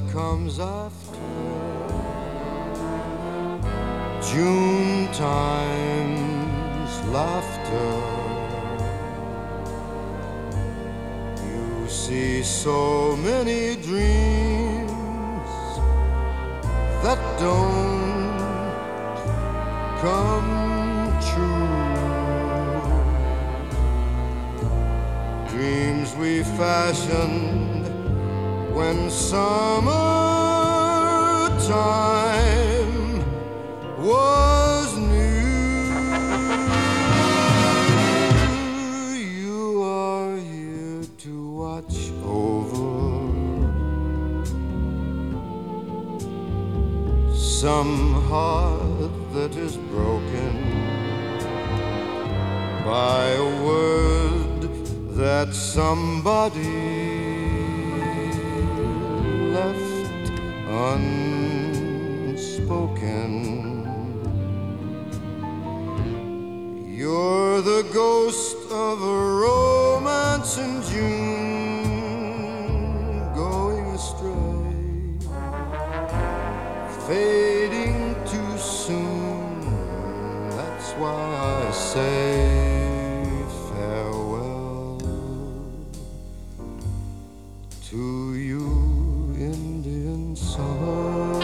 comes after June time's laughter. You see so many dreams that don't come true. Dreams we fashioned when summertime was new. You are here to watch over some heart that is broken by a word that somebody left unspoken. You're the ghost of a romance in June, going astray, fading too soon. That's why I say farewell to you, Indian summer.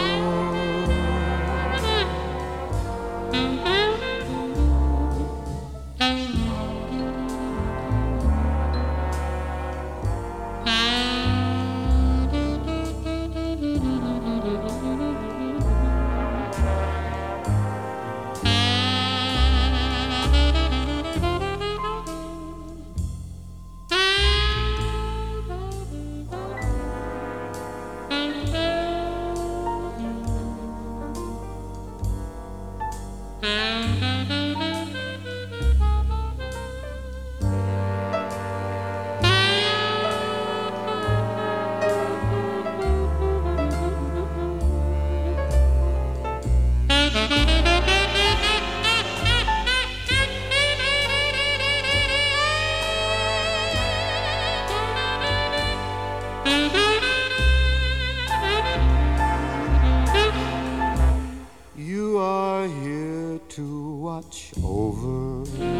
You are here to watch over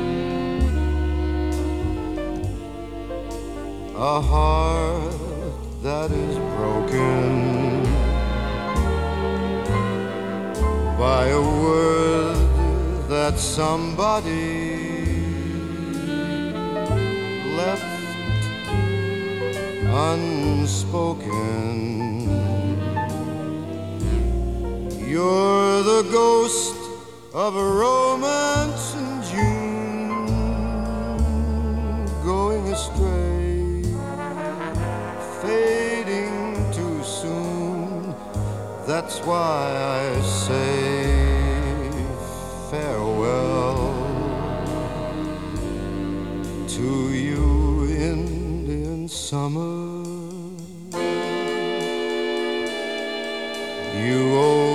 a heart that is broken by a word that somebody left unspoken. You're the ghost of a romance in June, going astray, fading too soon. That's why I say farewell to you, Indian summer. You old